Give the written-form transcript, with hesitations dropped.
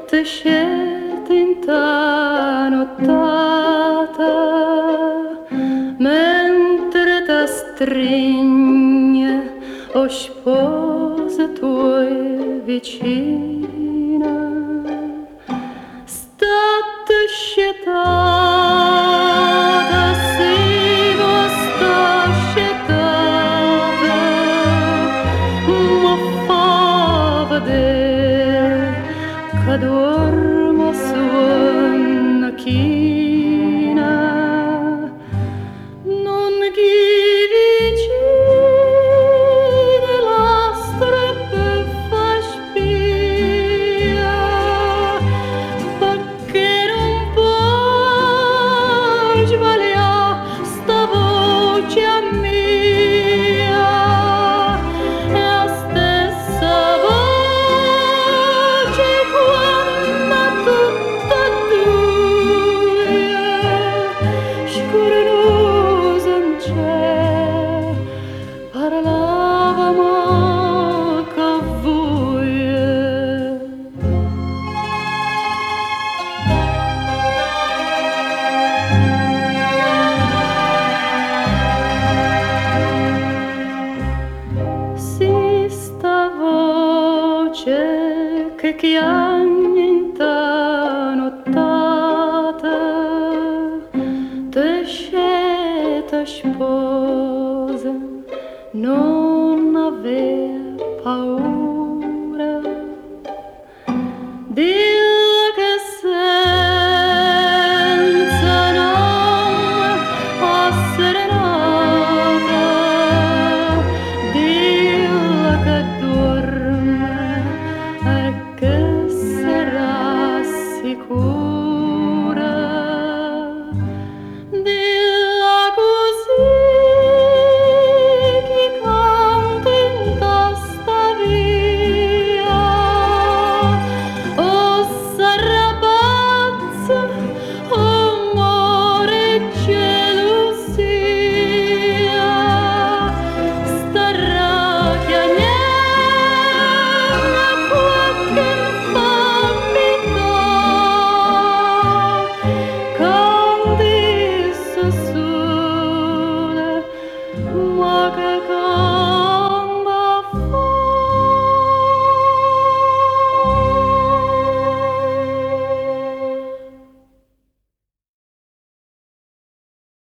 te scelte in ta nottata, mentre ta strigne o sposa tuoi vicina, state scietata, si sta scietata, ma fa vedere che dormo su una china, non chi vicini la streppe fa spia, perché non puoi sbagliare sta voce mia, è la stessa voce quando tutta due, scura non c'è, parlava ma che vuoi. Si sta voce che chiagna in ta nottata, te scelta sposa, non aver paura, dilla che senza non essere nata, dilla che dorme e che sarà sicura.